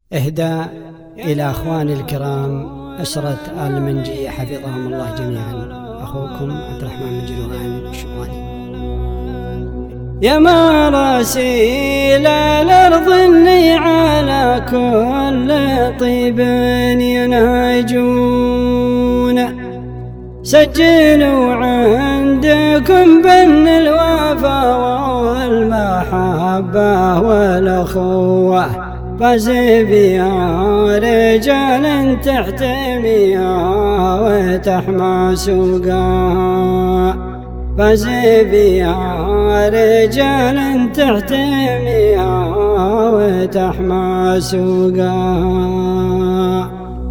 إهداء إلى أخواني الكرام أسرة آل منجي حفظهم الله جميعا. أخوكم عبد الرحمن بن جلوان الشوالي. يا مراسيل الأرض اللي على كل طيب ينهجون، سجلوا عندكم بأن الوفا والمحبة والأخوة فاز بها رجال تحتميها وتحمى سوقها، فاز بها رجال تحتميها وتحمى سوقها.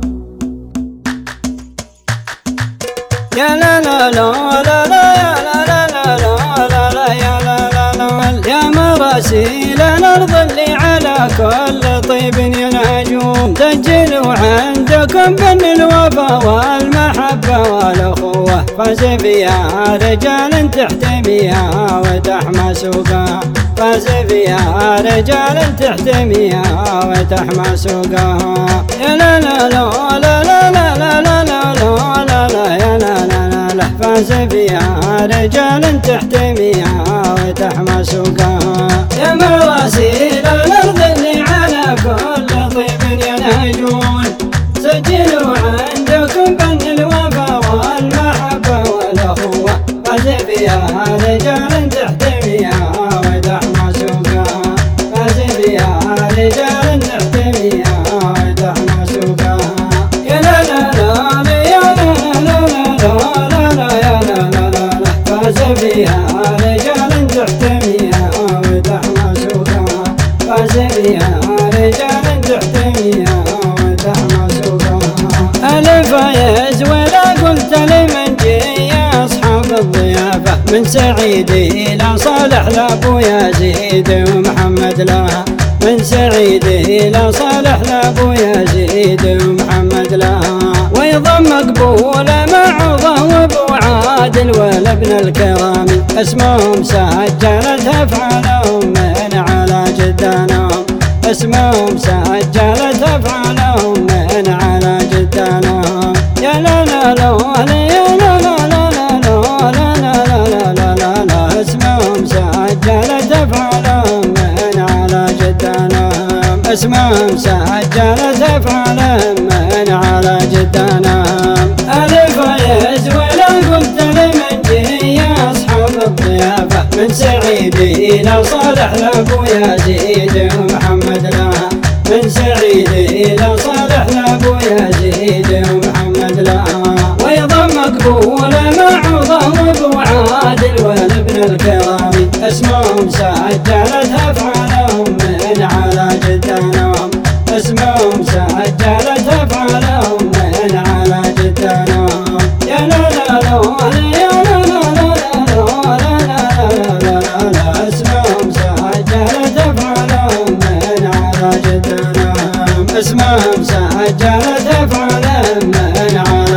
يا لا لا لا لا لا يا لا لا لا لا لا يا لا لا لا يا مراسيل الأرض اللي على كل طيب ينهجون، سجلوا عندكم بأن الوفا والمحبة والأخوة فاز فيها رجال تحتميها وتحمى سوقها، فاز فيها رجال تحتميها وتحمى سوقها. يا لا لا لا لا لا لا لا لا لا لا يا لا لا لا لا فاز فيها رجال تحتميها وتحمى سوقها. يا مراسيل الأرض اللي على كل طيب ينهجون، سجلوا عندكم بأن الوفا والمحبة والأخوة فاز فيها رجال تحتميها وتحمى سوقها، فاز فيها رجال تحتميها وتحمى سوقها. يا لا لا لا يا لا لا لا لا لا يا لا لا لا فاز فيها رجال تحتميها وتحمى سوقها، فاز فيها رجال تحتميها وتحمى سوقها. ألف يزول قلت لمن جي يا أصحاب الضيافة، من سعيد إلى صالح لأبو يزيد ومحمد لها، من سعيد إلى صالح لأبو يزيد ومحمد لها. ويضم مقبول معوضة وابو عادل والابن الكرامي، اسمهم سجلت أفعالهم من على جدانهم، اسمهم سجلت أفعالهم من على جدانهم. يا لا لا لا يا لا لا لا لا لا لا لا لا لا اسمهم سجلت أفعالهم من على جدانهم، اسمهم سجلت أفعالهم من على جدانهم. ألف يزول قلت لمن جي يا أصحاب الضيافة، من سعيد إلى صالح لأبو يزيد ومحمد لها، من سعيد إلى صالح لأبو يزيد ومحمد لها. ويضم مقبول معوضة وابو عادل والابن الكرامي، اسمهم سجلت أفعالهم من على جدانهم، اسمهم سجلت أفعالهم من على جدانهم. يا لا لا لا يا لا لا لا لا لا لا اسمهم سجلت أفعالهم من على جدانهم، اسمهم سجلت أفعالهم من على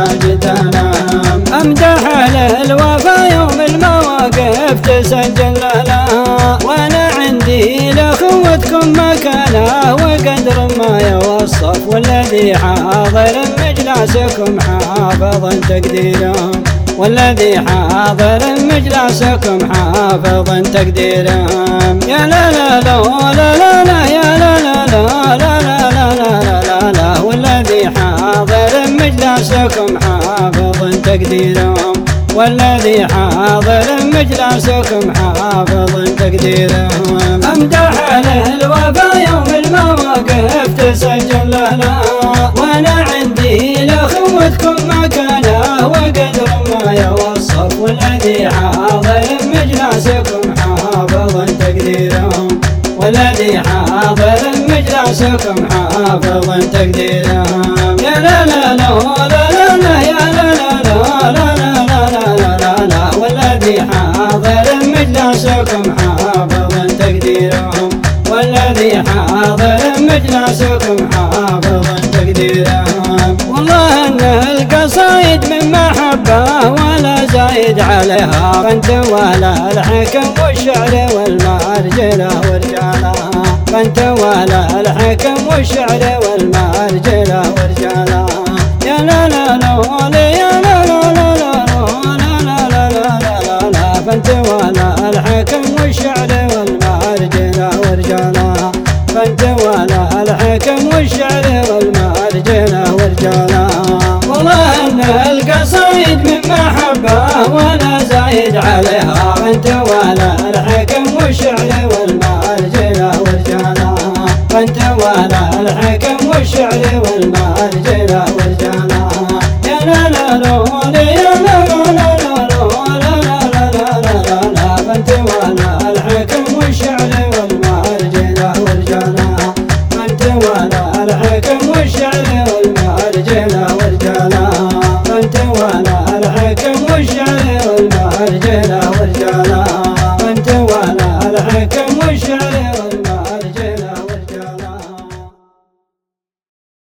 جدانهم. أمدح للوفا يوم المواقف تسجل لها، وأنا عندي لأخوتكم مكانه وقدر ما يوصف، والذي حاضر مجلسكم حافظ تقديرهم، والذي حاضر مجلسكم حافظ تقديرهم. يا لا لا لا لا لا يا لا لا لا لا لا لا لا لا والذي حاضر مجلسكم حافظ تقديرهم، والذي حاضر مجلسكم حافظ تقديرهم. أمدح للوفا يوم المواقف تسجل لنا، وأنا عندي لأخوتكم مكانه وقدر ما يوصف، والذي حاضر مجلسكم حافظ تقديرهم، والذي حاضر مجلسكم حافظ تقديرهم. يا لا لا لا لا لا يا لا لا لا لا لا والذي حاضر مجلسكم حافظ تقديرهم، والذي حاضر مجلسكم حافظ تقديرهم. والله ان القصايد من محبه ولا زايد عليها، فانت ولا الحكم والشعر والمرجله ورجالها، فانت ولا الحكم والشعر والمرجلة ورجالا. يا لا لا لا يا لا لا لا لا لا لا لا لا لا فانت ولا الحكم والشعر والمرجلة ورجالا. فانت ولا الحكم والشعر والمرجلة ورجالا. والله ان القصايد من محبة وانا زايد عليها. فانت ولا الحكم والشعر والمرجلة ورجالا. فانت ولا الحكم والشعر والمرجلة